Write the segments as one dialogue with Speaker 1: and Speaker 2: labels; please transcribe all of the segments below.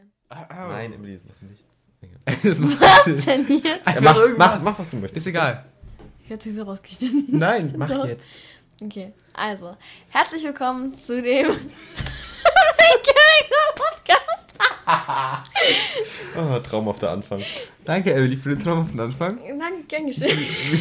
Speaker 1: Nein, Emily, das machst du nicht.
Speaker 2: Was denn jetzt?
Speaker 1: Ja, mach, was du möchtest.
Speaker 3: Ist egal.
Speaker 2: Ich werde sowieso rausgeschnitten.
Speaker 1: Nein, mach
Speaker 2: Doch.
Speaker 1: jetzt.
Speaker 2: Okay, also, herzlich willkommen zu dem Podcast.
Speaker 1: Oh, traumhafter Anfang.
Speaker 3: Danke, Emily, für den traumhaften Anfang.
Speaker 2: Danke, gern geschehen.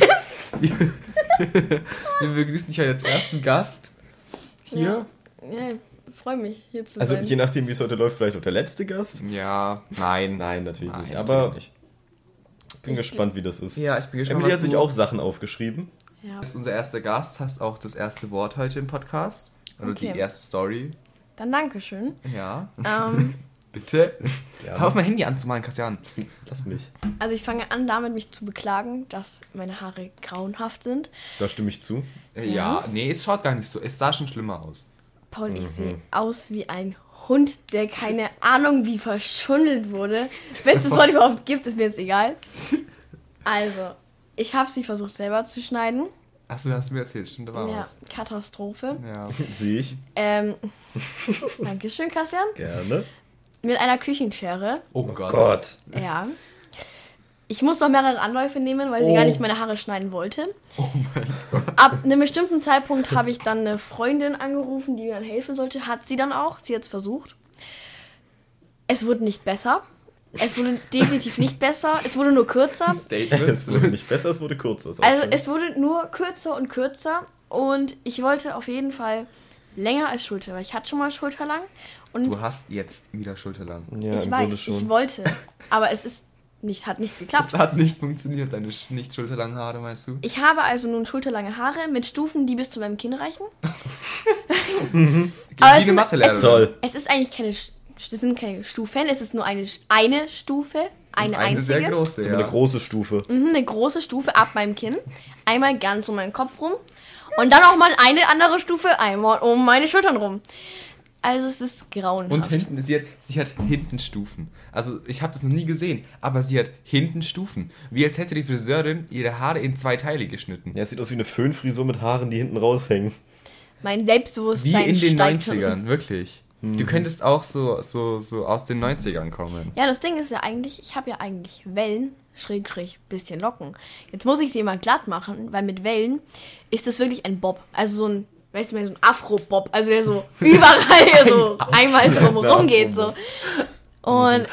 Speaker 3: Wir begrüßen dich als ersten Gast hier.
Speaker 2: Ja, ich freue mich, hier zu
Speaker 1: Also
Speaker 2: sein.
Speaker 1: je nachdem, wie es heute läuft, vielleicht auch der letzte Gast.
Speaker 3: Ja, nein.
Speaker 1: Nein, natürlich
Speaker 3: Nein,
Speaker 1: nicht. Aber
Speaker 3: nicht.
Speaker 1: bin gespannt, wie das ist.
Speaker 3: Ja, ich bin gespannt.
Speaker 1: Emily hat
Speaker 3: was
Speaker 1: sich
Speaker 3: du-
Speaker 1: auch Sachen aufgeschrieben.
Speaker 2: Ja,
Speaker 3: Als unser erster Gast hast auch das erste Wort heute im Podcast. Oder
Speaker 2: Okay.
Speaker 3: die erste Story.
Speaker 2: dann Dankeschön.
Speaker 3: Ja.
Speaker 2: Ähm,
Speaker 3: Bitte.
Speaker 1: Ja,
Speaker 3: Hör auf mein Handy anzumalen, Christian.
Speaker 1: lass mich.
Speaker 2: also ich fange an damit, mich zu beklagen, dass meine Haare grauenhaft sind.
Speaker 1: Da stimme ich zu.
Speaker 3: Ja, nee, es schaut gar nicht so. Es sah schon schlimmer aus.
Speaker 2: Paul, ich sehe aus wie ein Hund, der keine Ahnung wie verschundelt wurde. Wenn es das Wort überhaupt gibt, ist mir jetzt egal. Also, ich habe sie versucht selber zu schneiden.
Speaker 3: Achso, hast du mir erzählt, stimmt, da war
Speaker 2: Ja,
Speaker 3: was.
Speaker 2: Katastrophe.
Speaker 3: Ja.
Speaker 1: Sehe ich.
Speaker 2: Dankeschön, Christian.
Speaker 1: Gerne.
Speaker 2: Mit einer Küchenschere.
Speaker 3: Oh Gott.
Speaker 1: Gott.
Speaker 2: Ja. Ich muss noch mehrere Anläufe nehmen, weil sie gar nicht meine Haare schneiden wollte.
Speaker 3: Oh mein Gott.
Speaker 2: Ab einem bestimmten Zeitpunkt habe ich dann eine Freundin angerufen, die mir dann helfen sollte. Hat sie dann auch. Sie hat es versucht. Es wurde nicht besser. Es wurde definitiv nicht besser. Es wurde nur kürzer.
Speaker 1: Es wurde nicht besser, es wurde kürzer. Ist auch
Speaker 2: Also
Speaker 1: schön.
Speaker 2: es wurde nur kürzer und kürzer. Und ich wollte auf jeden Fall länger als Schulter, weil ich hatte schon mal schulterlang. Und
Speaker 3: Du hast jetzt wieder schulterlang.
Speaker 1: Ja,
Speaker 2: ich
Speaker 1: im
Speaker 2: weiß,
Speaker 1: Grunde schon.
Speaker 2: ich wollte. Aber es ist nicht, hat nicht geklappt.
Speaker 3: Das hat nicht funktioniert, deine nicht schulterlangen Haare, meinst du?
Speaker 2: Ich habe also nun schulterlange Haare mit Stufen, die bis zu meinem Kinn reichen.
Speaker 3: Wie
Speaker 2: Aber
Speaker 3: eine Mathelehrerin.
Speaker 1: Toll.
Speaker 2: Es ist eigentlich das sind keine Stufen, es ist nur eine Stufe, eine
Speaker 3: Eine sehr
Speaker 2: einzige.
Speaker 3: große,
Speaker 1: So
Speaker 3: ja.
Speaker 1: eine große Stufe.
Speaker 2: Eine große Stufe ab meinem Kinn. Einmal ganz um meinen Kopf rum. Und dann auch mal eine andere Stufe einmal um meine Schultern rum. Also es ist grauenhaft.
Speaker 3: Und hinten, sie hat hinten Stufen. Also ich habe das noch nie gesehen, aber sie hat hinten Stufen. Wie als hätte die Friseurin ihre Haare in 2 Teile geschnitten.
Speaker 1: Ja, es sieht aus wie eine Föhnfrisur mit Haaren, die hinten raushängen.
Speaker 2: Mein
Speaker 3: Wie
Speaker 2: Selbstbewusstsein
Speaker 3: in den
Speaker 2: steigt
Speaker 3: 90ern, wirklich. Du könntest auch so aus den 90ern kommen.
Speaker 2: Ja, das Ding ist ja eigentlich, ich habe ja eigentlich Wellen, Schrägstrich, bisschen Locken. Jetzt muss ich sie immer glatt machen, weil mit Wellen ist das wirklich ein Bob. Also so ein, weißt du, so ein Afro-Bob. Also der so überall hier so einmal drumherum geht so. Und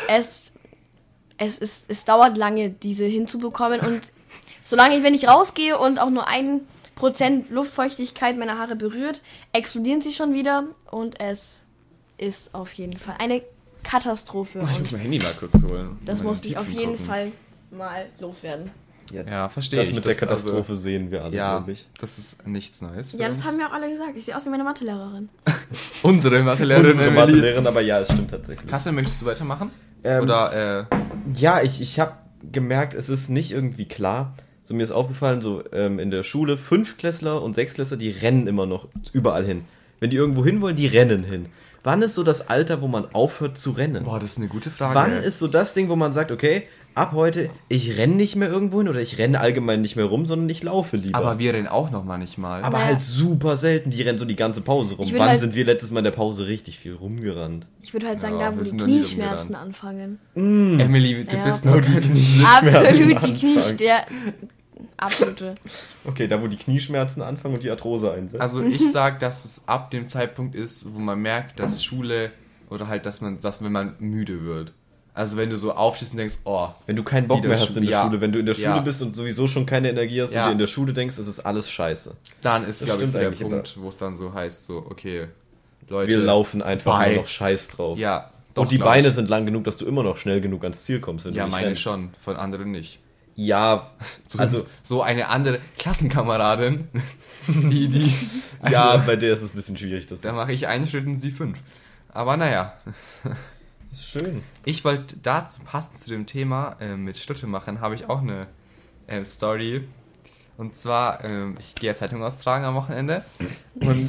Speaker 2: es dauert lange, diese hinzubekommen. Und solange wenn ich rausgehe und auch nur 1% Luftfeuchtigkeit meiner Haare berührt, explodieren sie schon wieder. Und es ist auf jeden Fall eine Katastrophe.
Speaker 3: Ich
Speaker 2: Und
Speaker 3: muss mein Handy mal kurz holen.
Speaker 2: das
Speaker 3: Meine
Speaker 2: musste ich auf
Speaker 3: Notizen
Speaker 2: jeden
Speaker 3: gucken.
Speaker 2: Fall mal loswerden.
Speaker 3: Ja, verstehe
Speaker 1: Das
Speaker 3: ich.
Speaker 1: mit der
Speaker 3: ist
Speaker 1: Katastrophe sehen wir alle,
Speaker 3: Ja,
Speaker 1: glaube ich.
Speaker 3: das ist nichts Neues. für
Speaker 2: Ja, das
Speaker 3: uns.
Speaker 2: haben ja auch alle gesagt. Ich sehe aus wie meine Mathelehrerin.
Speaker 3: Unsere Mathelehrerin
Speaker 1: Unsere
Speaker 3: Emily.
Speaker 1: Mathelehrerin, aber ja, es stimmt tatsächlich.
Speaker 3: Kasse, möchtest du weitermachen?
Speaker 1: Ähm,
Speaker 3: Oder,
Speaker 1: Ja, ich habe gemerkt, es ist nicht irgendwie klar. So, mir ist aufgefallen, so in der Schule, 5-Klässler und 6-Klässler, die rennen immer noch überall hin. Wenn die irgendwo hin wollen, die rennen hin. Wann ist so das Alter, wo man aufhört zu rennen?
Speaker 3: boah, das ist eine gute Frage.
Speaker 1: Wann ist so das Ding, wo man sagt, okay, ab heute, ich renne nicht mehr irgendwo hin oder ich renne allgemein nicht mehr rum, sondern ich laufe lieber.
Speaker 3: Aber wir rennen auch noch manchmal.
Speaker 1: Aber
Speaker 2: Naja.
Speaker 1: halt super selten, die rennen so die ganze Pause rum.
Speaker 2: Ich
Speaker 1: Wann
Speaker 2: würde halt-
Speaker 1: sind wir letztes Mal in der Pause richtig viel rumgerannt?
Speaker 2: Ich würde halt sagen,
Speaker 3: Ja,
Speaker 2: da wo
Speaker 3: wir
Speaker 2: die
Speaker 3: sind noch nie
Speaker 2: Knieschmerzen
Speaker 3: rumgerannt.
Speaker 2: anfangen.
Speaker 3: Emily, du
Speaker 2: Ja,
Speaker 3: bist
Speaker 2: okay.
Speaker 3: nur ganz...
Speaker 2: Absolut die
Speaker 1: anfangen.
Speaker 2: der absolute.
Speaker 1: Okay, da wo die Knieschmerzen anfangen und die Arthrose einsetzt.
Speaker 3: Also ich sag, dass es ab dem Zeitpunkt ist, wo man merkt, dass Schule oder halt, dass wenn man müde wird. Also wenn du so aufstehst und denkst, oh,
Speaker 1: Wenn du keinen Bock
Speaker 3: wieder
Speaker 1: mehr hast in der
Speaker 3: Ja.
Speaker 1: Schule, wenn du in der Schule
Speaker 3: Ja.
Speaker 1: bist und sowieso schon keine Energie hast
Speaker 3: Ja.
Speaker 1: und dir in der Schule denkst, es ist alles scheiße.
Speaker 3: dann ist,
Speaker 1: Das
Speaker 3: glaube ich, so
Speaker 1: stimmt
Speaker 3: der
Speaker 1: eigentlich,
Speaker 3: Punkt, wo es dann so heißt, so, okay, Leute.
Speaker 1: Wir laufen einfach
Speaker 3: Bye.
Speaker 1: nur noch scheiß drauf.
Speaker 3: Ja, doch,
Speaker 1: und die
Speaker 3: glaub
Speaker 1: Beine
Speaker 3: ich.
Speaker 1: sind lang genug, dass du immer noch schnell genug ans Ziel kommst, wenn
Speaker 3: Ja,
Speaker 1: du nicht
Speaker 3: meine
Speaker 1: rennst.
Speaker 3: schon, von anderen nicht.
Speaker 1: Ja, also,
Speaker 3: So eine andere Klassenkameradin, die also,
Speaker 1: ja, bei der ist es ein bisschen schwierig. Das
Speaker 3: da
Speaker 1: ist,
Speaker 3: mache ich einen Schritt und sie 5. Aber naja,
Speaker 1: ist schön.
Speaker 3: ich wollte dazu, passend zu dem Thema mit Schritte machen, habe ich auch eine Story. Und zwar, ich gehe ja Zeitung austragen am Wochenende und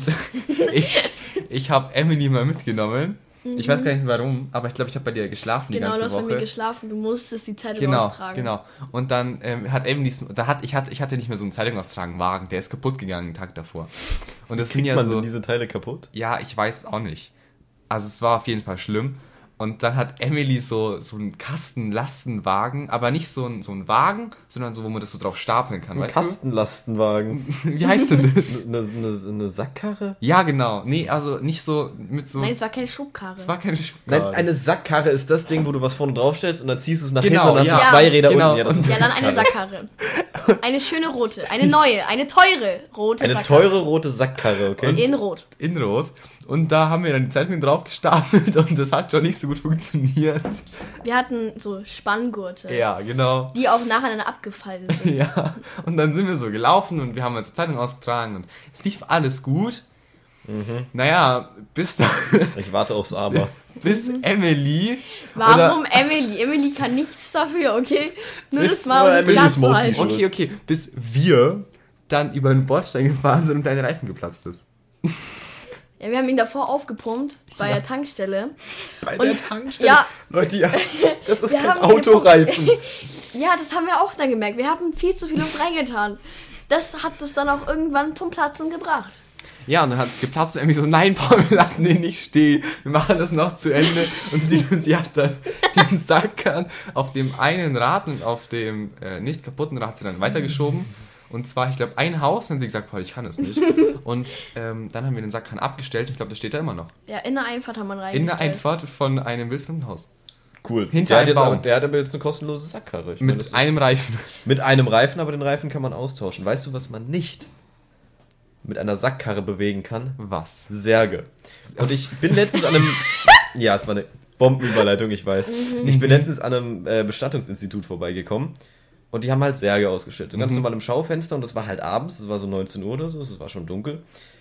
Speaker 3: ich habe Emily mal mitgenommen. Ich weiß gar nicht warum, aber ich glaube, ich habe bei dir geschlafen
Speaker 2: Genau,
Speaker 3: die
Speaker 2: du
Speaker 3: ganze
Speaker 2: hast bei
Speaker 3: Woche.
Speaker 2: mir geschlafen, du musstest die Zeitung
Speaker 3: Genau,
Speaker 2: austragen.
Speaker 3: genau. Und dann hat Emily, ich hatte nicht mehr so einen Zeitungaustragenwagen, der ist kaputt gegangen den Tag davor. Und das sind
Speaker 1: Kriegt
Speaker 3: ja
Speaker 1: man
Speaker 3: so,
Speaker 1: denn diese Teile kaputt?
Speaker 3: ja, ich weiß auch nicht. Also es war auf jeden Fall schlimm. Und dann hat Emily so einen Kastenlastenwagen, aber nicht so ein Wagen, sondern so, wo man das so drauf stapeln kann, weißt
Speaker 1: Kastenlastenwagen.
Speaker 3: du? Wie heißt denn das?
Speaker 1: Eine Sackkarre?
Speaker 3: Ja, genau. Nee, also nicht so mit so...
Speaker 2: Nein, es war keine Schubkarre.
Speaker 3: Es war keine Schubkarre.
Speaker 1: Nein, eine Sackkarre ist das Ding, wo du was vorne draufstellst und dann ziehst du es nach
Speaker 3: Genau,
Speaker 1: hinten und dann hast
Speaker 3: ja.
Speaker 1: du 2 Räder
Speaker 3: Genau.
Speaker 1: unten. Ja, das ist
Speaker 2: Ja, dann eine Sackkarre. Eine schöne rote, eine neue, eine teure rote
Speaker 1: eine
Speaker 2: Sackkarre.
Speaker 1: teure rote Sackkarre, okay?
Speaker 2: In rot.
Speaker 3: In Rot. Und da haben wir dann die Zeitungen drauf gestapelt und das hat schon nicht so gut funktioniert.
Speaker 2: Wir hatten so Spanngurte,
Speaker 3: Ja, genau.
Speaker 2: die auch nacheinander abgefallen sind.
Speaker 3: Ja, und dann sind wir so gelaufen und wir haben uns die Zeitung ausgetragen und es lief alles gut. Naja, bis
Speaker 1: Ich warte aufs Aber.
Speaker 3: Emily.
Speaker 2: Warum Emily? Emily kann nichts dafür, okay? Nur
Speaker 1: Bis
Speaker 2: das mal, um das
Speaker 1: Emily
Speaker 2: klar
Speaker 1: ist
Speaker 2: zu
Speaker 1: mostly
Speaker 2: halten.
Speaker 1: schuld.
Speaker 3: Okay, bis wir dann über den Bordstein gefahren sind und dein Reifen geplatzt ist.
Speaker 2: Ja, wir haben ihn davor aufgepumpt bei der Tankstelle.
Speaker 3: Bei
Speaker 2: der Ja,
Speaker 1: Leute, ja, das ist
Speaker 2: Wir
Speaker 1: kein
Speaker 2: haben
Speaker 1: Autoreifen.
Speaker 2: ja, das haben wir auch dann gemerkt. Wir haben viel zu viel Luft reingetan. Das hat es dann auch irgendwann zum Platzen gebracht.
Speaker 3: Ja, und dann hat es geplatzt und Emily so, nein, Paul, wir lassen den nicht stehen. Wir machen das noch zu Ende. Und sie hat dann den Sackkern auf dem einen Rad und auf dem nicht kaputten Rad sie dann weitergeschoben. Und zwar, ich glaube, ein Haus, dann hat sie gesagt, Paul, ich kann das nicht. Und dann haben wir den Sackkran abgestellt. Ich glaube, das steht da immer noch.
Speaker 2: Ja, in der Einfahrt haben wir ihn
Speaker 3: In der
Speaker 2: reingestellt.
Speaker 3: Einfahrt von einem wildfremden Haus.
Speaker 1: Cool.
Speaker 3: Hinter
Speaker 1: der,
Speaker 3: einem Baum.
Speaker 1: der hat aber jetzt eine kostenlose Sackkarre. Ich meine, das
Speaker 3: Mit
Speaker 1: ist-
Speaker 3: einem Reifen.
Speaker 1: mit einem Reifen, aber den Reifen kann man austauschen. Weißt du, was man nicht mit einer Sackkarre bewegen kann?
Speaker 3: Was?
Speaker 1: Särge. Und ich bin letztens an einem... Ja, es war eine Bombenüberleitung, ich weiß. Ich bin letztens an einem Bestattungsinstitut vorbeigekommen und die haben halt Särge ausgestellt. So ganz normal im Schaufenster und das war halt abends, das war so 19 Uhr oder so, es war schon dunkel.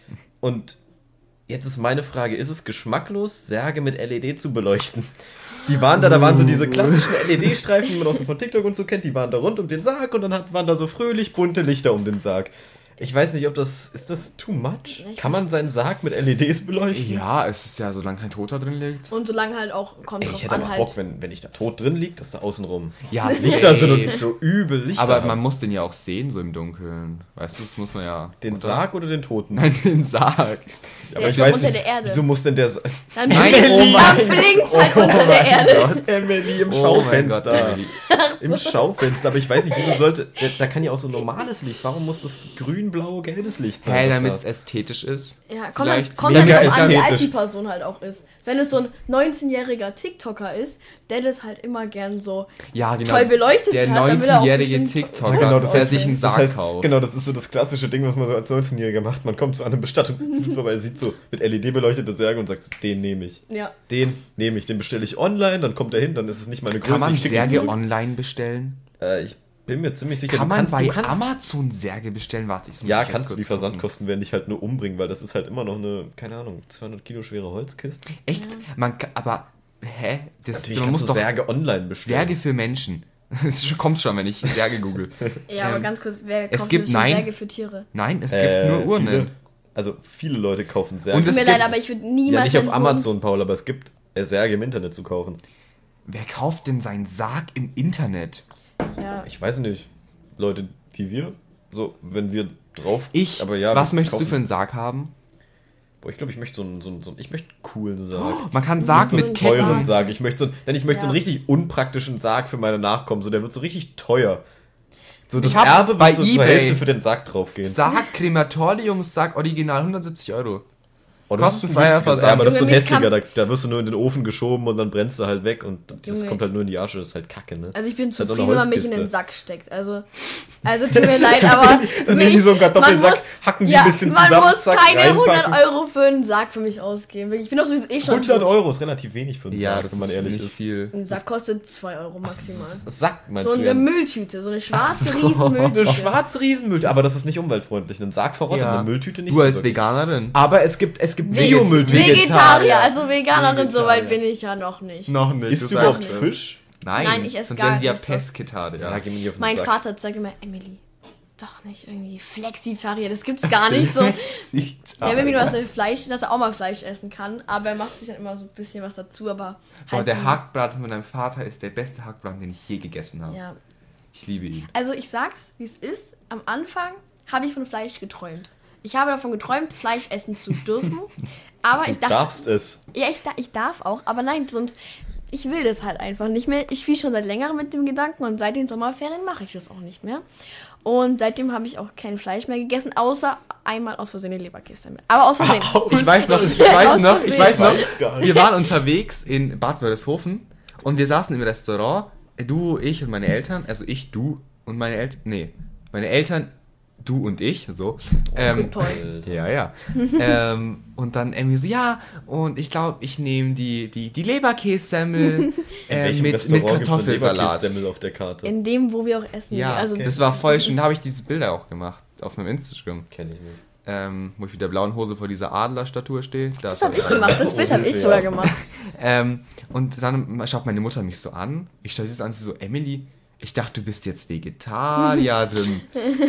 Speaker 1: Und jetzt ist meine Frage, ist es geschmacklos, Särge mit LED zu beleuchten? Die waren da waren so diese klassischen LED-Streifen, die man auch so von TikTok und so kennt, die waren da rund um den Sarg und dann waren da so fröhlich bunte Lichter um den Sarg. Ich weiß nicht, ist das too much? Kann man seinen Sarg mit LEDs beleuchten?
Speaker 3: Ja, es ist ja, solange kein Toter drin liegt.
Speaker 2: Und solange halt auch, kommt
Speaker 1: Ey,
Speaker 2: drauf
Speaker 1: ich hätte
Speaker 2: an,
Speaker 1: aber
Speaker 2: halt.
Speaker 1: Bock, wenn ich da tot drin liege, dass da außenrum
Speaker 3: Ja,
Speaker 1: Lichter sind und
Speaker 3: safe.
Speaker 1: nicht so übel Lichter
Speaker 3: Aber
Speaker 1: haben.
Speaker 3: man muss den ja auch sehen, so im Dunkeln. Weißt du, das muss man ja...
Speaker 1: Den
Speaker 3: oder?
Speaker 1: Sarg oder den Toten?
Speaker 3: Nein, den Sarg.
Speaker 2: Der ist doch unter der Erde.
Speaker 1: Wieso muss denn der
Speaker 2: Dann
Speaker 3: Nein,
Speaker 2: blinkt halt unter der Erde.
Speaker 1: Emily im
Speaker 3: Oh mein Gott,
Speaker 1: Schaufenster.
Speaker 3: Emily.
Speaker 1: Im Schaufenster, aber ich weiß nicht, wieso sollte. Da kann ja auch so normales Licht. Warum muss das grün, blau, gelbes Licht sein?
Speaker 3: Hey,
Speaker 1: was
Speaker 3: damit
Speaker 1: da-
Speaker 3: es ästhetisch ist.
Speaker 2: Ja,
Speaker 3: Vielleicht
Speaker 2: kommt halt
Speaker 1: mega
Speaker 2: drauf an, wie alt
Speaker 1: ästhetisch.
Speaker 2: die Person halt auch ist. Wenn es so ein 19-jähriger TikToker ist, der das halt immer gern so
Speaker 3: Ja, genau.
Speaker 2: toll beleuchtet
Speaker 3: Der
Speaker 2: hat, dann will er auch
Speaker 3: 19-jährige
Speaker 2: bestimmt-
Speaker 3: TikToker,
Speaker 1: Ja, genau,
Speaker 3: der sich einen
Speaker 1: das
Speaker 3: Sarg
Speaker 1: heißt,
Speaker 3: kauft.
Speaker 1: genau, das ist so das klassische Ding, was man so als 19-Jähriger macht. Man kommt zu einem Bestattungsinstitut vorbei, sieht so mit LED beleuchtete Särge und sagt so, den nehme ich.
Speaker 2: Ja.
Speaker 1: Den nehme ich. Den bestelle ich online, dann kommt er hin, dann ist es nicht meine Größe.
Speaker 3: Kann man
Speaker 1: ich schicke ihn
Speaker 3: Särge
Speaker 1: zurück.
Speaker 3: online bestellen?
Speaker 1: Ich bin mir ziemlich sicher,
Speaker 3: Kann
Speaker 1: du
Speaker 3: man
Speaker 1: kannst,
Speaker 3: bei
Speaker 1: du kannst,
Speaker 3: Amazon Särge bestellen? Warte, ich muss
Speaker 1: Ja,
Speaker 3: ich jetzt
Speaker 1: kannst du.
Speaker 3: kurz
Speaker 1: Die Versandkosten werden dich halt nur umbringen, weil das ist halt immer noch eine, keine Ahnung, 200 Kilo schwere Holzkiste.
Speaker 3: gucken. Echt? Man kann, aber, hä?
Speaker 1: Natürlich
Speaker 3: Man
Speaker 1: kannst
Speaker 3: muss
Speaker 1: du
Speaker 3: doch
Speaker 1: Särge online bestellen.
Speaker 3: Särge für Menschen. Es kommt schon, wenn ich Särge google.
Speaker 2: Ja, aber ganz kurz, wer
Speaker 3: es
Speaker 2: kauft
Speaker 3: gibt-
Speaker 2: denn schon
Speaker 3: nein.
Speaker 2: Särge für Tiere?
Speaker 3: Nein, es gibt nur Urnen.
Speaker 1: Viele, also viele Leute kaufen Särge.
Speaker 3: Und
Speaker 2: Tut
Speaker 3: es
Speaker 2: mir
Speaker 3: gibt-
Speaker 2: leid, aber ich würde
Speaker 1: ja,
Speaker 2: niemals
Speaker 1: nicht auf
Speaker 2: einen
Speaker 1: Amazon, Paul, aber es gibt Särge im Internet zu kaufen.
Speaker 3: Wer kauft denn seinen Sarg im Internet?
Speaker 2: Hund. Ja.
Speaker 1: Ich weiß nicht. Leute wie wir, so, wenn wir drauf...
Speaker 3: Ich?
Speaker 1: aber ja,
Speaker 3: Was
Speaker 1: wir
Speaker 3: möchtest du
Speaker 1: kaufen-
Speaker 3: für einen Sarg haben?
Speaker 1: Boah, ich glaube, ich möchte ich möchte einen coolen Sarg.
Speaker 3: Man kann Sarg
Speaker 1: So einen
Speaker 3: mit
Speaker 1: teuren
Speaker 3: Ketten.
Speaker 1: Sarg. Ich möchte so einen
Speaker 2: Ja.
Speaker 1: richtig unpraktischen Sarg für meine Nachkommen. So, der wird so richtig teuer. So, das
Speaker 3: Ich hab
Speaker 1: Erbe
Speaker 3: bei
Speaker 1: wird so zur
Speaker 3: eBay-
Speaker 1: Hälfte für den Sarg draufgehen.
Speaker 3: Sarg, Krematoriumsarg, original 170 Euro.
Speaker 1: Oh, das ist
Speaker 3: kostenfreier
Speaker 1: ein günstiges-
Speaker 3: Versand.
Speaker 1: Ja, aber das ist so ein
Speaker 2: Junge, mich
Speaker 1: hässlicher, da wirst du nur in den Ofen geschoben und dann brennst du halt weg und das
Speaker 2: Junge.
Speaker 1: kommt halt nur in die Asche, das ist halt kacke, ne?
Speaker 2: Also ich bin
Speaker 1: Das ist halt
Speaker 2: zufrieden,
Speaker 1: nur
Speaker 2: wenn
Speaker 1: eine
Speaker 2: man mich in
Speaker 1: Holzkiste.
Speaker 2: den Sack steckt. Also tut mir leid, aber
Speaker 1: Dann nehmen die so einen Kartoffelsack,
Speaker 2: man muss-
Speaker 1: hacken die
Speaker 2: ja,
Speaker 1: ein bisschen
Speaker 2: man
Speaker 1: zusammen,
Speaker 2: muss
Speaker 1: zack,
Speaker 2: keine
Speaker 1: reinpacken.
Speaker 2: 100 Euro für einen Sack für mich ausgeben. Ich bin doch sowieso schon
Speaker 1: 100
Speaker 2: tot.
Speaker 1: Euro ist relativ wenig für einen
Speaker 3: Ja,
Speaker 1: Sarg,
Speaker 3: das
Speaker 1: wenn man
Speaker 3: ist
Speaker 1: ehrlich
Speaker 3: nicht
Speaker 1: ist.
Speaker 3: viel.
Speaker 2: Ein Sack kostet 2 Euro maximal.
Speaker 1: Sack meinst
Speaker 2: So
Speaker 1: du?
Speaker 2: eine
Speaker 1: Ja?
Speaker 2: Mülltüte, so eine schwarze
Speaker 1: Eine
Speaker 2: Riesenmülltüte.
Speaker 1: schwarze Riesenmülltüte, aber das ist nicht umweltfreundlich. Ein Sarg verrottet, eine Mülltüte nicht.
Speaker 3: Du
Speaker 1: so
Speaker 3: als
Speaker 1: wirklich.
Speaker 3: Veganerin?
Speaker 1: Aber es gibt Biomülltüten.
Speaker 2: Vegetarier, also Veganerin,
Speaker 1: Vegetarier.
Speaker 2: soweit bin ich ja noch nicht.
Speaker 3: Noch nicht.
Speaker 1: Isst du überhaupt
Speaker 2: nicht.
Speaker 1: Fisch?
Speaker 2: Nein, ich esse
Speaker 3: sonst
Speaker 2: gar
Speaker 3: wären sie ja
Speaker 2: nichts.
Speaker 3: Pesketarier.
Speaker 1: Ja, geh mir nicht auf den
Speaker 2: Mein
Speaker 1: Sack.
Speaker 2: Vater sagt immer, Emily, doch nicht irgendwie Flexitarier, das gibt's gar nicht so. Der will mir nur, dass er auch mal Fleisch essen kann, aber er macht sich dann immer so ein bisschen was dazu, aber
Speaker 3: Boah,
Speaker 2: halt
Speaker 3: der
Speaker 2: so-
Speaker 3: Hackbraten von deinem Vater ist der beste Hackbraten, den ich je gegessen habe.
Speaker 2: Ja.
Speaker 3: Ich liebe ihn.
Speaker 2: Also ich sag's, wie es ist, am Anfang habe ich von Fleisch geträumt. Ich habe davon geträumt, Fleisch essen zu dürfen, aber ich
Speaker 1: Du
Speaker 2: dachte,
Speaker 1: darfst es.
Speaker 2: ja, ich darf auch, aber nein, sonst ich will das halt einfach nicht mehr. Ich spiele schon seit längerem mit dem Gedanken und seit den Sommerferien mache ich das auch nicht mehr. Und seitdem habe ich auch kein Fleisch mehr gegessen, außer einmal aus Versehen eine Leberkiste mit. Aber aus Versehen.
Speaker 3: Ich weiß noch, wir waren unterwegs in Bad Wörishofen und wir saßen im Restaurant, du, ich und meine Eltern, also ich, du und meine Eltern, meine Eltern, du und ich, so.
Speaker 2: Good point.
Speaker 3: Ja. Und dann irgendwie so, ja, und ich glaube, ich nehme die Leberkässemmel mit Kartoffelsalat.
Speaker 1: Leberkässemmel auf der Karte?
Speaker 2: In dem, wo wir auch essen.
Speaker 3: Ja,
Speaker 2: Also,
Speaker 3: das war voll schön. Da habe ich diese Bilder auch gemacht auf meinem Instagram.
Speaker 1: Kenn ich nicht.
Speaker 3: Wo ich mit der blauen Hose vor dieser Adlerstatue stehe.
Speaker 2: das habe ich gemacht, das Bild habe ich sogar gemacht.
Speaker 3: Und dann schaut meine Mutter mich so an. Ich schaue sie so an, sie so, Emily, ich dachte, du bist jetzt Vegetarierin.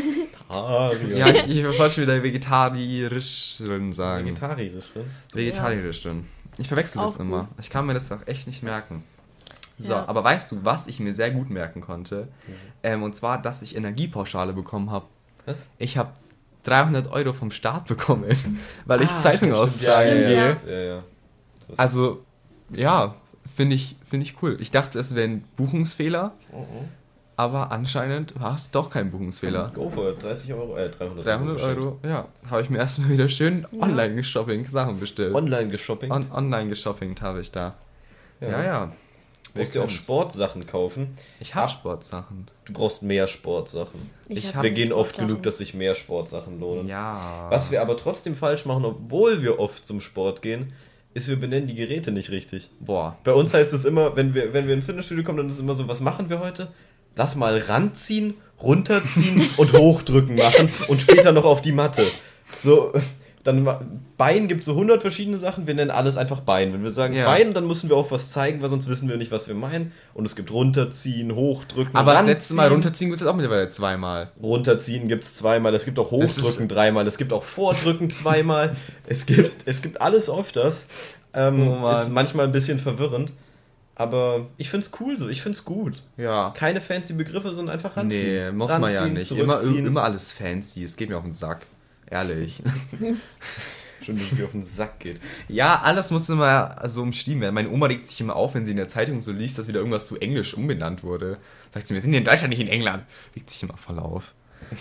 Speaker 3: Ja, ich wollte schon wieder Vegetarierin sagen. Vegetarierin. Ich verwechsel das immer. Ich kann mir das auch echt nicht merken. So,
Speaker 2: Ja.
Speaker 3: aber weißt du, was ich mir sehr gut merken konnte? Und zwar, dass ich Energiepauschale bekommen habe.
Speaker 1: Was?
Speaker 3: Ich habe 300 € vom Staat bekommen, weil ich Zeitung austragen
Speaker 2: Stimmt,
Speaker 3: gehe.
Speaker 2: ja.
Speaker 3: Also, ja, finde ich cool. Ich dachte, es wäre ein Buchungsfehler, aber anscheinend war es doch kein Buchungsfehler.
Speaker 1: Go for it, 30 Euro, 300
Speaker 3: 300 €, ja. Habe ich mir erstmal wieder schön online geshopping Sachen bestellt.
Speaker 1: Online geshopping.
Speaker 3: Online geshopping habe ich da. Ja.
Speaker 1: Du musst dir auch Sportsachen kaufen.
Speaker 3: Ich habe Sportsachen.
Speaker 1: Du brauchst mehr Sportsachen.
Speaker 2: hab
Speaker 1: Wir gehen oft
Speaker 2: Sportsachen.
Speaker 1: genug, dass sich mehr Sportsachen lohnen.
Speaker 3: Ja.
Speaker 1: Was wir aber trotzdem falsch machen, obwohl wir oft zum Sport gehen, ist, wir benennen die Geräte nicht richtig.
Speaker 3: Boah.
Speaker 1: Bei uns heißt es immer, wenn wir ins Fitnessstudio kommen, dann ist es immer so, was machen wir heute? Lass mal ranziehen, runterziehen und hochdrücken machen und später noch auf die Matte. So, dann Bein gibt so 100 verschiedene Sachen, wir nennen alles einfach Bein. Wenn wir sagen Bein, dann müssen wir auch was zeigen, weil sonst wissen wir nicht, was wir meinen. Und es gibt runterziehen, hochdrücken,
Speaker 3: Aber das
Speaker 1: ranziehen.
Speaker 3: letzte Mal runterziehen gibt es auch mittlerweile zweimal.
Speaker 1: Runterziehen gibt es zweimal, es gibt auch hochdrücken dreimal, es gibt auch vordrücken zweimal, es gibt alles öfters. Ist manchmal ein bisschen verwirrend, aber ich find's cool so, ich find's gut.
Speaker 3: Ja.
Speaker 1: Keine fancy Begriffe, sondern einfach ranziehen.
Speaker 3: Nee, muss man ja
Speaker 1: Ranziehen,
Speaker 3: nicht.
Speaker 1: zurückziehen.
Speaker 3: Immer alles fancy, es geht mir auf den Sack. Ehrlich.
Speaker 1: Schon, dass es dir auf den Sack geht.
Speaker 3: Ja, alles muss immer so umschrieben werden. Meine Oma regt sich immer auf, wenn sie in der Zeitung so liest, dass wieder irgendwas zu Englisch umbenannt wurde. Sagt sie, wir sind hier in Deutschland, nicht in England. Regt sich immer voll auf.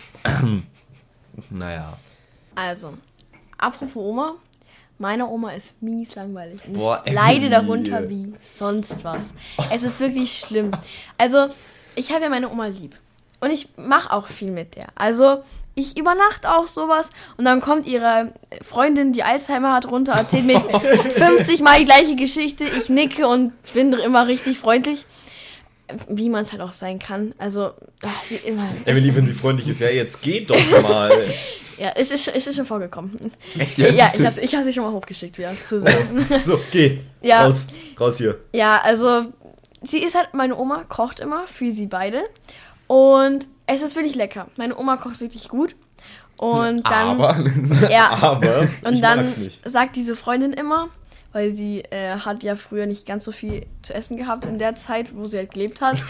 Speaker 3: Naja.
Speaker 2: Also, apropos Oma. Meine Oma ist mies langweilig. Und
Speaker 3: Boah,
Speaker 2: ich leide
Speaker 3: Emily.
Speaker 2: darunter wie sonst was. Es ist wirklich schlimm. Also, ich habe ja meine Oma lieb. Und ich mache auch viel mit der. Also, ich übernachte auch sowas. Und dann kommt ihre Freundin, die Alzheimer hat, runter, erzählt mir 50 Mal die gleiche Geschichte. Ich nicke und bin immer richtig freundlich. Wie man es halt auch sein kann. Also, sie immer...
Speaker 1: Emily, wenn sie freundlich ist, ja, jetzt geht doch mal.
Speaker 2: Ja, es ist schon vorgekommen.
Speaker 3: Echt jetzt?
Speaker 2: Ja, ich habe sie schon mal hochgeschickt wieder. Zu sehen.
Speaker 1: So, geh.
Speaker 2: Ja.
Speaker 1: Raus hier.
Speaker 2: Ja, also sie ist halt, meine Oma kocht immer für sie beide und es ist wirklich lecker. Meine Oma kocht wirklich gut und dann
Speaker 1: Aber
Speaker 2: und
Speaker 1: ich
Speaker 2: dann
Speaker 1: mag's nicht.
Speaker 2: sagt diese Freundin immer, weil sie hat ja früher nicht ganz so viel zu essen gehabt in der Zeit, wo sie halt gelebt hat.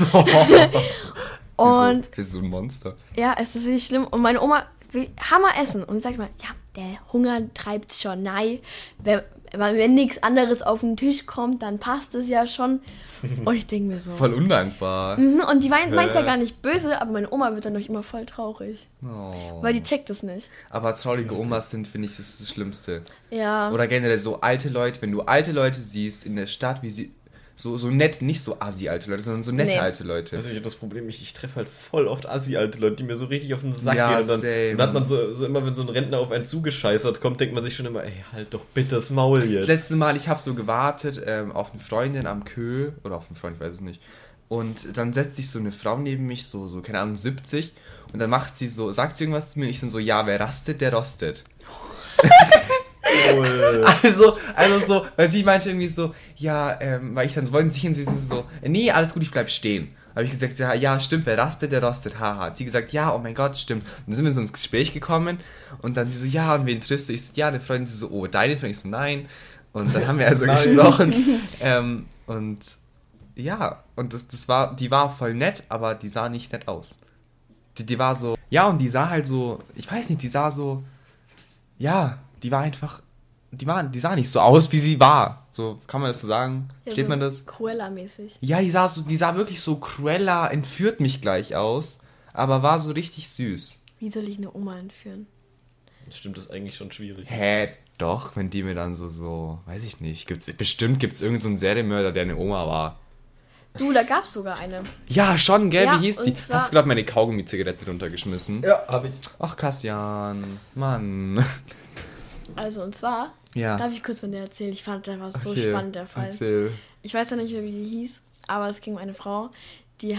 Speaker 2: Und
Speaker 3: Das ist so ein Monster.
Speaker 2: ja, es ist wirklich schlimm und meine Oma will Hammer essen und sagt mal, ja, der Hunger treibt schon, nein, wenn nichts anderes auf den Tisch kommt, dann passt es ja schon. Und ich denke mir so.
Speaker 3: Voll undankbar.
Speaker 2: Und die meint ja gar nicht böse, aber meine Oma wird dann doch immer voll traurig.
Speaker 3: Oh.
Speaker 2: Weil die checkt es nicht.
Speaker 3: Aber traurige Omas sind, finde ich, das Schlimmste.
Speaker 2: Ja.
Speaker 3: Oder generell so alte Leute, wenn du alte Leute siehst in der Stadt, wie sie so nett, nicht so assi-alte Leute, sondern so nette alte Leute.
Speaker 1: Das ist ja das Problem, ich treffe halt voll oft assi-alte Leute, die mir so richtig auf den Sack
Speaker 3: Ja,
Speaker 1: gehen. Und
Speaker 3: same.
Speaker 1: dann hat man so immer, wenn so ein Rentner auf einen zugescheißert kommt, denkt man sich schon immer, ey, halt doch bitte das Maul jetzt.
Speaker 3: Das letzte Mal, ich habe so gewartet auf eine Freundin am Kö, oder auf einen Freund, ich weiß es nicht. Und dann setzt sich so eine Frau neben mich, so keine Ahnung, 70. Und dann sagt sie irgendwas zu mir und ich dann so, ja, wer rastet, der rostet. Also so, weil sie meinte irgendwie so, ja, weil ich dann so, wollten sie sich hinsetzen, so, nee, alles gut, ich bleib stehen. Habe ich gesagt, ja, stimmt, wer rastet, der rostet, haha. Hat sie gesagt, ja, oh mein Gott, stimmt. Und dann sind wir so ins Gespräch gekommen und dann sie so, ja, und wen triffst du? Ich so, ja, eine Freundin, sie so, oh, deine Freundin? Ich so, nein. Und dann haben wir also gesprochen. Und ja, und die war voll nett, aber die sah nicht nett aus. Die war so, ja, und die sah halt so, ich weiß nicht, die sah so, ja, die war einfach, die sah nicht so aus, wie sie war. So, kann man das so sagen?
Speaker 2: Ja,
Speaker 3: Steht
Speaker 2: so
Speaker 3: man das?
Speaker 2: Cruella-mäßig.
Speaker 3: Ja, die sah wirklich so Cruella entführt mich gleich aus, aber war so richtig süß.
Speaker 2: Wie soll ich eine Oma entführen?
Speaker 1: Stimmt, das ist eigentlich schon schwierig.
Speaker 3: Hä? Doch, wenn die mir dann weiß ich nicht. Bestimmt gibt's irgendeinen so einen Serienmörder, der eine Oma war.
Speaker 2: Du, da gab's sogar eine.
Speaker 3: Ja, schon, gell?
Speaker 2: Ja,
Speaker 3: Wie hieß
Speaker 2: und
Speaker 3: die?
Speaker 2: zwar-
Speaker 3: Hast du gerade meine Kaugummi-Zigarette runtergeschmissen?
Speaker 1: Ja, hab ich.
Speaker 3: Ach, Kassian. Mann.
Speaker 2: Also, und zwar,
Speaker 3: Ja.
Speaker 2: darf ich kurz von der erzählen? Ich fand, der war so
Speaker 3: Okay,
Speaker 2: spannend, der Fall.
Speaker 3: Erzähl.
Speaker 2: Ich weiß ja nicht mehr, wie die hieß, aber es ging um eine Frau, die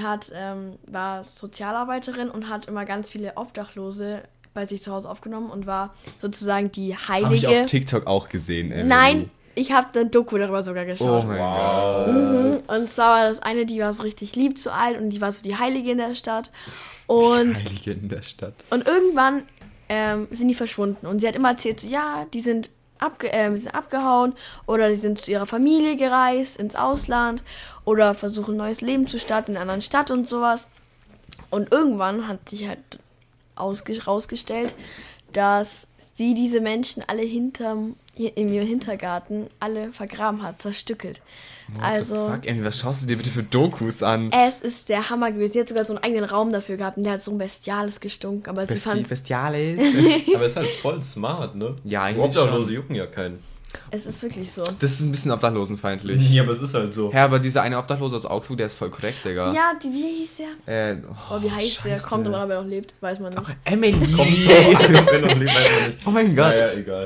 Speaker 2: war Sozialarbeiterin und hat immer ganz viele Obdachlose bei sich zu Hause aufgenommen und war sozusagen die
Speaker 3: Habe ich auf
Speaker 2: Heilige.
Speaker 3: TikTok auch gesehen, Emily.
Speaker 2: Nein, ich habe eine Doku darüber sogar
Speaker 3: Oh
Speaker 2: geschaut.
Speaker 3: mein Gott.
Speaker 2: Und zwar war das eine, die war so richtig lieb zu allen und die war so die Heilige in der Stadt. Und,
Speaker 3: Heilige in der Stadt.
Speaker 2: und irgendwann sind die verschwunden. Und sie hat immer erzählt, so, ja, die sind abgehauen oder die sind zu ihrer Familie gereist ins Ausland oder versuchen ein neues Leben zu starten in einer anderen Stadt und sowas. Und irgendwann hat sich halt rausgestellt, dass sie diese Menschen alle in ihrem Hintergarten alle vergraben hat, zerstückelt. Also,
Speaker 3: Fuck, Emily, was schaust du dir bitte für Dokus an?
Speaker 2: es ist der Hammer gewesen. Sie hat sogar so einen eigenen Raum dafür gehabt und der hat so ein Bestiales gestunken, aber sie fand
Speaker 3: Bestiale.
Speaker 1: Aber ist halt voll smart, ne?
Speaker 3: Ja, eigentlich
Speaker 1: Obdachlose
Speaker 3: schon.
Speaker 1: jucken ja keinen.
Speaker 2: es ist wirklich so.
Speaker 3: Das ist ein bisschen obdachlosenfeindlich.
Speaker 1: Ja, aber es ist halt so.
Speaker 3: Ja, aber dieser eine Obdachlose aus Augsburg, der ist voll korrekt, Digga.
Speaker 2: Ja, wie hieß der?
Speaker 3: Oh,
Speaker 2: Wie heißt der?
Speaker 3: Scheiße.
Speaker 2: Kommt aber, ob er noch lebt, weiß man nicht.
Speaker 3: Emily.
Speaker 1: Wenn noch lebt, weiß man nicht.
Speaker 3: Oh mein Gott.
Speaker 1: Naja, egal.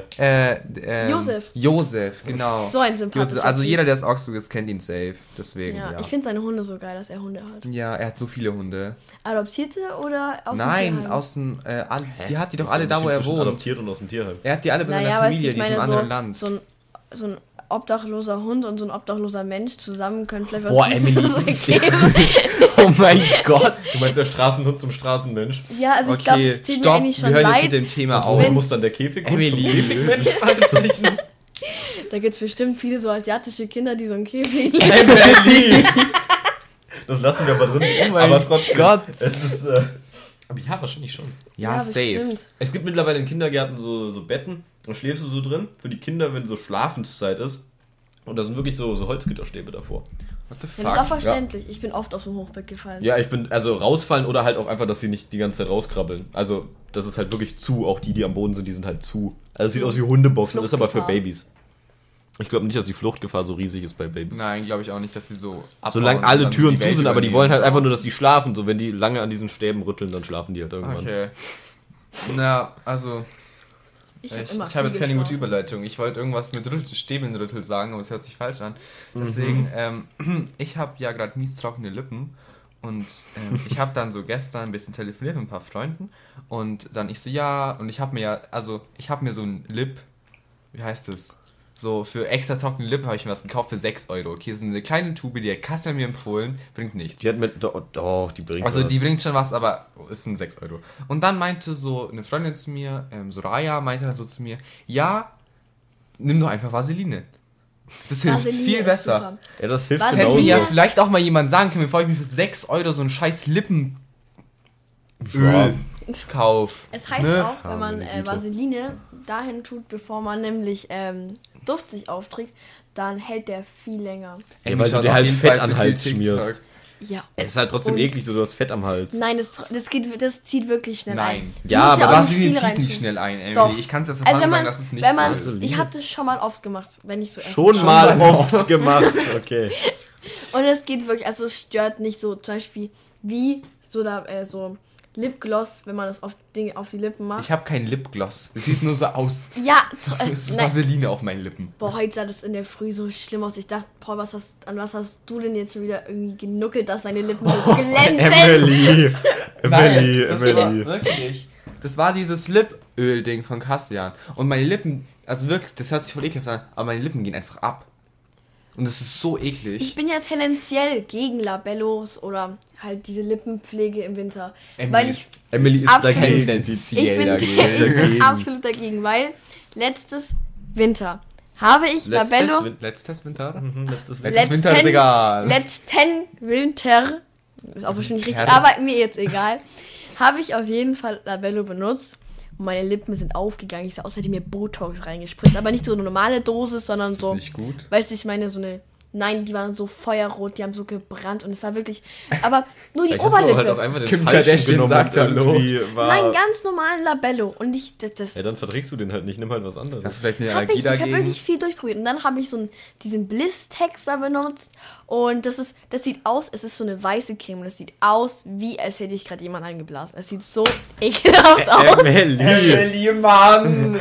Speaker 2: Josef.
Speaker 3: Josef, genau.
Speaker 2: So ein sympathischer
Speaker 3: Also
Speaker 2: Typ.
Speaker 3: jeder, der aus Augsburg ist, kennt ihn safe. Deswegen,
Speaker 2: Ja,
Speaker 3: ja.
Speaker 2: ich finde seine Hunde so geil, dass er Hunde hat.
Speaker 3: Ja, er hat so viele Hunde.
Speaker 2: Adoptierte oder aus dem
Speaker 3: Nein,
Speaker 2: Tierheim?
Speaker 3: aus dem, die hat die doch alle da, wo er wohnt.
Speaker 1: Adoptiert und aus dem Tierheim.
Speaker 3: Er hat die alle bei seiner
Speaker 2: Naja, weißt du,
Speaker 3: Familie,
Speaker 2: ich
Speaker 3: die ist
Speaker 2: meine,
Speaker 3: im anderen Land.
Speaker 2: so ein obdachloser Hund und so ein obdachloser Mensch zusammen können vielleicht was
Speaker 3: Boah,
Speaker 2: Süßes
Speaker 3: Emily.
Speaker 2: ergeben.
Speaker 3: Oh mein Gott.
Speaker 1: Du meinst der Straßenhund zum Straßenmensch?
Speaker 2: Ja, also ich glaube,
Speaker 3: Okay,
Speaker 2: das tut mir
Speaker 3: stopp,
Speaker 2: eigentlich
Speaker 3: wir
Speaker 2: schon
Speaker 3: hören jetzt
Speaker 2: leid.
Speaker 3: mit dem Thema
Speaker 1: Wo
Speaker 3: auf.
Speaker 1: muss dann der Käfighund zum
Speaker 3: Emily.
Speaker 1: Käfigmensch beizeichnen?
Speaker 2: Da gibt es bestimmt viele so asiatische Kinder, die so einen Käfig
Speaker 1: Emily! Das lassen wir aber drin.
Speaker 3: mein
Speaker 1: aber trotzdem.
Speaker 3: Gott.
Speaker 1: Es ist, aber ja, wahrscheinlich schon.
Speaker 3: Ja, safe.
Speaker 2: bestimmt.
Speaker 1: Es gibt mittlerweile in Kindergärten so Betten. Da schläfst du so drin. Für die Kinder, wenn so Schlafenszeit ist. Und da sind wirklich so Holzgitterstäbe davor.
Speaker 3: What the
Speaker 2: Ja, das ist auch
Speaker 3: fuck?
Speaker 2: verständlich. Ich bin oft aus dem Hochbett gefallen.
Speaker 1: Ja, ich bin, also rausfallen oder halt auch einfach, dass sie nicht die ganze Zeit rauskrabbeln. Also, das ist halt wirklich zu. Auch die am Boden sind, die sind halt zu. Also, es sieht aus wie Hundeboxen, das ist aber für
Speaker 2: Fluchtgefahr.
Speaker 1: Babys. Ich glaube nicht, dass die Fluchtgefahr so riesig ist bei Babys.
Speaker 3: Nein, glaube ich auch nicht, dass sie so abhauen
Speaker 1: Solange
Speaker 3: und
Speaker 1: alle
Speaker 3: dann
Speaker 1: Türen
Speaker 3: die
Speaker 1: zu
Speaker 3: Welt
Speaker 1: sind, aber die
Speaker 3: übernehmen.
Speaker 1: wollen halt einfach nur, dass die schlafen. So, wenn die lange an diesen Stäben rütteln, dann schlafen die halt irgendwann.
Speaker 3: Okay. Na, also,
Speaker 2: Ich
Speaker 3: ich
Speaker 2: habe immer
Speaker 3: habe jetzt
Speaker 2: viel
Speaker 3: keine gute
Speaker 2: geschlafen.
Speaker 3: Überleitung. Ich wollte irgendwas mit Stäbelnrüttel sagen, aber es hört sich falsch an. Deswegen, ich habe ja gerade mies trockene Lippen und ich habe dann so gestern ein bisschen telefoniert mit ein paar Freunden und dann ich so, ja, und ich habe mir so ein Lip, wie heißt das? So, für extra trockene Lippen habe ich mir was gekauft für 6 Euro. Okay, das ist eine kleine Tube, die der Kasse mir empfohlen, bringt nichts.
Speaker 1: Die hat mit. Doch, die bringt
Speaker 3: Also
Speaker 1: was.
Speaker 3: die bringt schon was, aber es sind 6 Euro. Und dann meinte so eine Freundin zu mir, Soraya, meinte dann so zu mir, ja, nimm doch einfach Vaseline. Das hilft
Speaker 2: Vaseline
Speaker 3: viel
Speaker 2: ist
Speaker 3: besser.
Speaker 2: super.
Speaker 1: Ja, das hilft
Speaker 2: Vaseline-
Speaker 3: Hätte mir ja
Speaker 1: genauso.
Speaker 3: vielleicht auch mal jemand sagen können, bevor ich mir für 6 Euro so einen scheiß Lippenöl
Speaker 1: Schwab.
Speaker 3: kaufe.
Speaker 2: Es heißt
Speaker 3: Ne?
Speaker 2: auch, wenn man
Speaker 1: meine Güte.
Speaker 2: Vaseline dahin tut, bevor man nämlich Duft sich aufträgt, dann hält der viel länger.
Speaker 1: Ja, weil du
Speaker 3: schaut
Speaker 1: dir
Speaker 3: auf
Speaker 1: halt
Speaker 3: jeden
Speaker 1: Fett
Speaker 3: Fall
Speaker 1: an
Speaker 3: zu
Speaker 1: den
Speaker 3: viel
Speaker 1: Hals
Speaker 3: TikTok.
Speaker 1: schmierst.
Speaker 2: Ja.
Speaker 1: Es ist halt trotzdem
Speaker 2: Und-
Speaker 1: eklig, so du hast Fett am Hals.
Speaker 2: Nein, das zieht wirklich schnell ein.
Speaker 3: Nein.
Speaker 2: Du
Speaker 1: Ja,
Speaker 2: musst
Speaker 1: aber
Speaker 2: auch nicht
Speaker 3: Vaseline
Speaker 2: viel
Speaker 3: zieht
Speaker 2: reintun.
Speaker 3: nicht schnell ein, Emily.
Speaker 2: Doch.
Speaker 3: Ich kann es jetzt
Speaker 2: Also wenn
Speaker 3: sagen,
Speaker 2: man,
Speaker 3: dass es nicht
Speaker 2: wenn man,
Speaker 3: so ist.
Speaker 2: ich habe das schon mal oft gemacht, wenn ich so esse.
Speaker 1: Schon mal oft gemacht, okay.
Speaker 2: Und es geht wirklich, also es stört nicht so, zum Beispiel wie so so Lipgloss, wenn man das auf die Lippen macht.
Speaker 3: Ich habe kein Lipgloss. Es sieht nur so aus.
Speaker 2: Ja,
Speaker 3: Es ist
Speaker 2: nein.
Speaker 3: Vaseline auf meinen Lippen.
Speaker 2: Boah, heute sah das in der Früh so schlimm aus. Ich dachte, Paul, an was hast du denn jetzt schon wieder irgendwie genuckelt, dass deine Lippen so glänzen?
Speaker 1: Emily!
Speaker 3: Nein, das
Speaker 1: Emily.
Speaker 3: war wirklich. Das war dieses Lipöl-Ding von Kastian. Und meine Lippen, also wirklich, das hört sich voll ekelhaft an, aber meine Lippen gehen einfach ab. Und das ist so eklig.
Speaker 2: Ich bin ja tendenziell gegen Labellos oder halt diese Lippenpflege im Winter.
Speaker 3: Emily
Speaker 2: weil
Speaker 3: ist-
Speaker 2: ich
Speaker 1: Emily ist
Speaker 2: Absolut.
Speaker 1: dagegen.
Speaker 3: Tendenziell
Speaker 2: bin
Speaker 3: dagegen.
Speaker 2: absolut dagegen, weil letztes Winter habe ich Labello.
Speaker 3: Letztes Winter?
Speaker 1: Letztes
Speaker 3: Letztes Winter ist egal.
Speaker 2: Letzten Winter, ist auch bestimmt nicht richtig,
Speaker 3: Herr.
Speaker 2: aber mir jetzt egal, habe ich auf jeden Fall Labello benutzt und meine Lippen sind aufgegangen. Ich sah aus, als hätte ich mir Botox reingespritzt. Aber nicht so eine normale Dosis, sondern
Speaker 3: Das ist
Speaker 2: so,
Speaker 3: nicht gut.
Speaker 2: weißt du, ich meine so eine, nein, die waren so feuerrot, die haben so gebrannt und es war wirklich, aber nur die
Speaker 1: Vielleicht hast du aber
Speaker 2: Oberlippe.
Speaker 1: halt auch einfach den
Speaker 3: Kim
Speaker 1: falschen
Speaker 3: Kardashian
Speaker 1: genommen
Speaker 3: sagt
Speaker 1: und
Speaker 3: Hallo.
Speaker 1: irgendwie war...
Speaker 2: Nein, ganz normalen Labello und ich, das
Speaker 1: Ja, dann verträgst du den halt nicht, nimm halt was
Speaker 3: Hast du
Speaker 1: anderes.
Speaker 3: vielleicht eine
Speaker 2: habe
Speaker 3: Allergie
Speaker 2: ich habe
Speaker 3: dagegen?
Speaker 2: wirklich viel durchprobiert und dann habe ich so diesen Bliss-Texter benutzt und das sieht aus, es ist so eine weiße Creme und es sieht aus, wie als hätte ich gerade jemand eingeblasen. Es sieht so ekelhaft aus.
Speaker 1: Emily,
Speaker 3: Mann!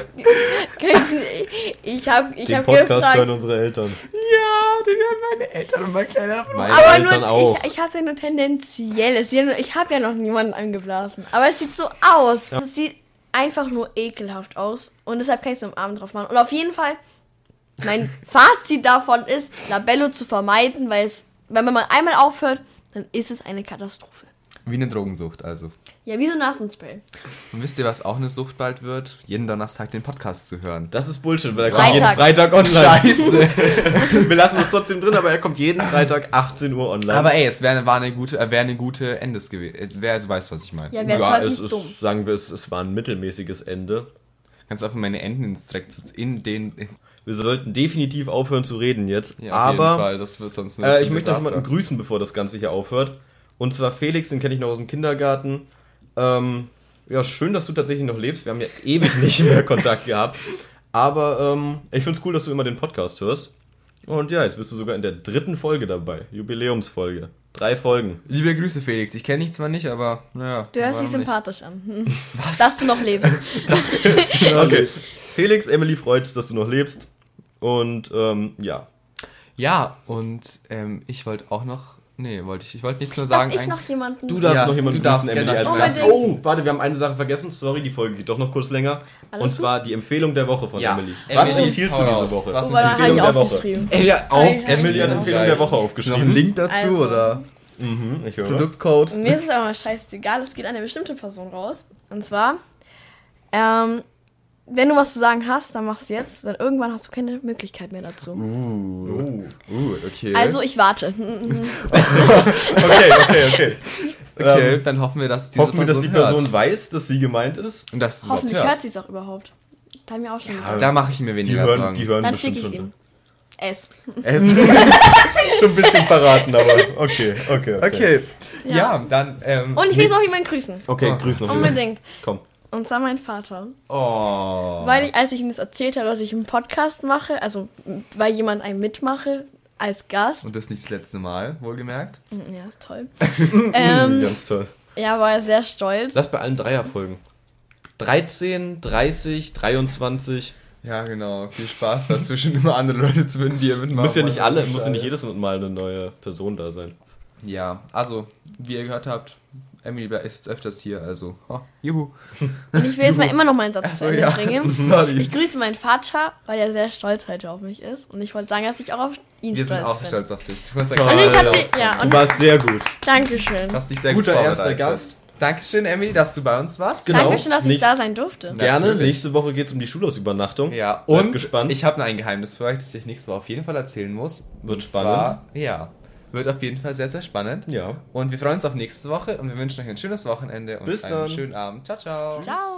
Speaker 2: Ich habe
Speaker 1: den Podcast hören
Speaker 2: gefragt,
Speaker 1: unsere Eltern.
Speaker 3: Ja, den hören meine Eltern und mein kleiner Bruder.
Speaker 1: Meine
Speaker 2: aber
Speaker 1: Eltern
Speaker 2: nur,
Speaker 1: auch.
Speaker 2: ich hatte nur tendenziell, ich habe ja noch niemanden angeblasen, aber es sieht so aus. Es sieht einfach nur ekelhaft aus und deshalb kann ich so am Abend drauf machen. Und auf jeden Fall, mein Fazit davon ist, Labello zu vermeiden, weil wenn man einmal aufhört, dann ist es eine Katastrophe.
Speaker 3: Wie eine Drogensucht, also.
Speaker 2: Ja, wie so Nasenspray.
Speaker 3: Und wisst ihr, was auch eine Sucht bald wird? Jeden Donnerstag den Podcast zu hören.
Speaker 1: Das ist Bullshit, weil er
Speaker 2: Freitag.
Speaker 1: kommt jeden Freitag online.
Speaker 3: Scheiße.
Speaker 1: Wir lassen das trotzdem drin, aber er kommt jeden Freitag 18 Uhr online.
Speaker 3: Aber ey, es wäre eine gute Endes gewesen. Du weißt, was ich meine.
Speaker 2: Ja, wäre halt
Speaker 1: es
Speaker 2: nicht dumm.
Speaker 1: ist, sagen wir es war ein mittelmäßiges Ende.
Speaker 3: Kannst einfach meine Enden
Speaker 1: Wir sollten definitiv aufhören zu reden jetzt.
Speaker 3: Ja, auf jeden
Speaker 1: aber
Speaker 3: Fall, das wird sonst
Speaker 1: ich möchte noch jemanden grüßen, bevor das Ganze hier aufhört. Und zwar Felix, den kenne ich noch aus dem Kindergarten. Ja, schön, dass du tatsächlich noch lebst. Wir haben ja ewig nicht mehr Kontakt gehabt. Aber ich finde es cool, dass du immer den Podcast hörst. Und ja, jetzt bist du sogar in der 3. Folge dabei. Jubiläumsfolge. 3 Folgen.
Speaker 3: Liebe Grüße, Felix. Ich kenne dich zwar nicht, aber naja.
Speaker 2: Du hörst dich
Speaker 3: warum nicht?
Speaker 2: sympathisch an.
Speaker 3: Was?
Speaker 2: Dass du noch lebst.
Speaker 1: Okay. Felix, Emily freut's, dass du noch lebst. Und ja.
Speaker 3: Ja, und ich wollte auch noch. Nee, ich wollte nichts nur sagen.
Speaker 2: Darf ich noch jemanden?
Speaker 1: Du darfst
Speaker 3: Ja,
Speaker 1: noch jemanden
Speaker 3: du darfst
Speaker 1: grüßen, Emily,
Speaker 3: gerne
Speaker 1: als
Speaker 2: als
Speaker 1: Gast.
Speaker 2: Gast.
Speaker 1: Oh, warte, wir haben eine Sache vergessen. Sorry, die Folge geht doch noch kurz länger.
Speaker 2: Alles
Speaker 1: Und
Speaker 2: gut?
Speaker 1: zwar die Empfehlung der Woche von
Speaker 3: Ja.
Speaker 1: Emily.
Speaker 3: Emily,
Speaker 1: Was empfiehlst du
Speaker 3: hau
Speaker 1: diese
Speaker 3: raus.
Speaker 1: Woche?
Speaker 3: Was
Speaker 2: Oh, weil da habe
Speaker 1: Empfehlung
Speaker 2: ich
Speaker 1: der Woche.
Speaker 2: aufgeschrieben.
Speaker 3: Ja,
Speaker 1: Emily hat Empfehlung der Woche
Speaker 3: Noch
Speaker 1: aufgeschrieben.
Speaker 3: einen Link dazu
Speaker 2: Also.
Speaker 3: oder
Speaker 1: Ich höre.
Speaker 3: Produktcode?
Speaker 2: Mir ist es aber scheißegal, es geht an eine bestimmte Person raus. Und zwar, wenn du was zu sagen hast, dann mach's jetzt. Dann irgendwann hast du keine Möglichkeit mehr dazu.
Speaker 3: Okay.
Speaker 2: Also ich warte.
Speaker 1: Okay.
Speaker 3: okay, dann hoffen wir, dass diese
Speaker 1: Hoffen wir, dass die
Speaker 3: hört.
Speaker 1: Person weiß, dass sie gemeint ist.
Speaker 3: Und dass es
Speaker 2: Hoffentlich
Speaker 3: überhaupt
Speaker 2: hört sie es auch überhaupt. Da haben wir auch schon gedacht.
Speaker 3: Da mache ich mir
Speaker 1: Die
Speaker 3: weniger
Speaker 1: hören,
Speaker 3: Sorgen.
Speaker 1: die hören
Speaker 2: Dann
Speaker 1: bestimmt
Speaker 2: schicke ich
Speaker 1: schon.
Speaker 2: ihn. Es.
Speaker 1: Schon ein bisschen verraten, aber okay.
Speaker 3: Okay,
Speaker 2: Ja.
Speaker 3: ja, dann.
Speaker 2: Und ich will jetzt auch jemanden grüßen.
Speaker 1: Okay,
Speaker 3: Oh.
Speaker 1: grüß noch jemanden.
Speaker 2: Unbedingt.
Speaker 1: Komm.
Speaker 2: Und zwar mein Vater.
Speaker 3: Oh.
Speaker 2: Weil als ich ihm das erzählt habe, dass ich einen Podcast mache, also weil jemand einen mitmache als Gast.
Speaker 3: Und das nicht das letzte Mal, wohlgemerkt.
Speaker 2: Ja, ist toll.
Speaker 1: Ganz toll.
Speaker 2: Ja, war er sehr stolz.
Speaker 1: Lass bei allen Dreierfolgen. 13, 30, 23.
Speaker 3: Ja, genau. Viel Spaß dazwischen, immer andere Leute zu finden, die ihr mitmachen.
Speaker 1: Muss ja nicht
Speaker 3: wollen.
Speaker 1: alle, muss ja nicht jedes Mal eine neue Person da sein.
Speaker 3: Ja, also, wie ihr gehört habt, Emily ist jetzt öfters hier, also, juhu.
Speaker 2: Und ich will jetzt mal immer noch meinen Satz
Speaker 3: Ach
Speaker 2: zu
Speaker 3: so,
Speaker 2: Ende
Speaker 3: ja.
Speaker 2: bringen.
Speaker 3: Sorry.
Speaker 2: Ich grüße meinen Vater, weil er sehr stolz heute auf mich ist. Und ich wollte sagen, dass ich auch auf ihn
Speaker 3: Wir
Speaker 2: stolz
Speaker 3: sind auch
Speaker 2: bin.
Speaker 3: stolz auf dich. Du hast
Speaker 1: Toll.
Speaker 3: ja
Speaker 2: Und ich
Speaker 3: gerade
Speaker 2: hab
Speaker 3: rauskommen.
Speaker 2: ja,
Speaker 1: Du
Speaker 2: und
Speaker 1: warst sehr gut.
Speaker 2: Dankeschön.
Speaker 3: Hast dich sehr
Speaker 1: Guter
Speaker 3: gut
Speaker 1: erster
Speaker 3: vorbereitet.
Speaker 1: Gast.
Speaker 3: Dankeschön, Emily, dass du bei uns warst.
Speaker 1: Genau.
Speaker 2: Dankeschön, dass ich
Speaker 1: Nicht-
Speaker 2: da sein durfte.
Speaker 1: Gerne.
Speaker 3: Natürlich.
Speaker 1: Nächste Woche geht es um die Schulausübernachtung.
Speaker 3: Ja,
Speaker 1: Bleibt
Speaker 3: und
Speaker 1: gespannt.
Speaker 3: ich habe noch ein Geheimnis für euch, das ich nächste Woche auf jeden Fall erzählen muss.
Speaker 1: Wird
Speaker 3: Und
Speaker 1: spannend.
Speaker 3: Zwar, ja, wird auf jeden Fall sehr, sehr spannend.
Speaker 1: Ja.
Speaker 3: Und wir freuen uns auf nächste Woche und wir wünschen euch ein schönes Wochenende und
Speaker 1: Bis
Speaker 3: einen
Speaker 1: dann.
Speaker 3: schönen Abend. Ciao, ciao.
Speaker 2: Ciao.